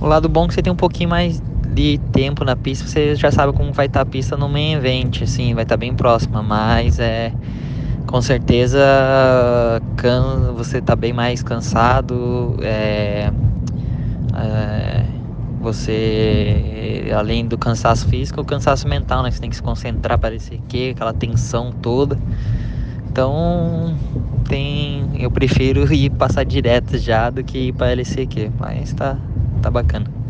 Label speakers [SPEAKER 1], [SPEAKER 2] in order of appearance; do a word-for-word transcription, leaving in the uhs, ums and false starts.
[SPEAKER 1] O lado bom é que você tem um pouquinho mais de tempo na pista, você já sabe como vai estar a pista no main event, assim, vai estar bem próxima, mas é com certeza can, você tá bem mais cansado, é, é, você, além do cansaço físico, o cansaço mental, né? Você tem que se concentrar para esse que, aquela tensão toda. Então, tem, eu prefiro ir passar direto já do que ir para L C Q, mas tá, tá bacana.